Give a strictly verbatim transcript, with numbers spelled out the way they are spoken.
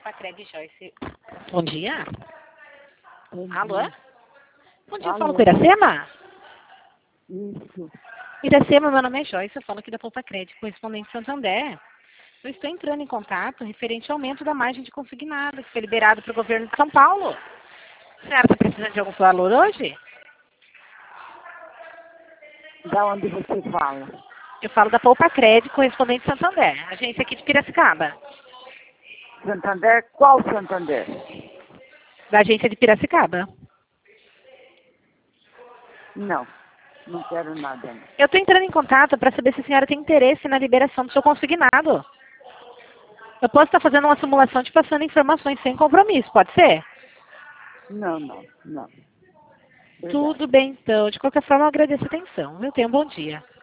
Poupa-Cred, Joyce. Bom dia. Bom Alô? dia. Bom dia, eu Alô? falo com Iracema? Isso. Iracema, meu nome é Joyce, eu falo aqui da Poupa-Cred, correspondente Santander. Eu estou entrando em contato referente ao aumento da margem de consignado que foi liberado para o governo de São Paulo. A senhora está precisando de algum valor hoje? Da onde você fala? Eu falo da Poupa-Cred, correspondente Santander, agência aqui de Piracicaba. Santander? Qual Santander? Da agência de Piracicaba. Não, não quero nada. Não. Eu estou entrando em contato para saber se a senhora tem interesse na liberação do seu consignado. Eu posso estar fazendo uma simulação te passando informações sem compromisso, pode ser? Não, não, não. Obrigada. Tudo bem, então. De qualquer forma, eu agradeço a atenção. Eu tenho um bom dia.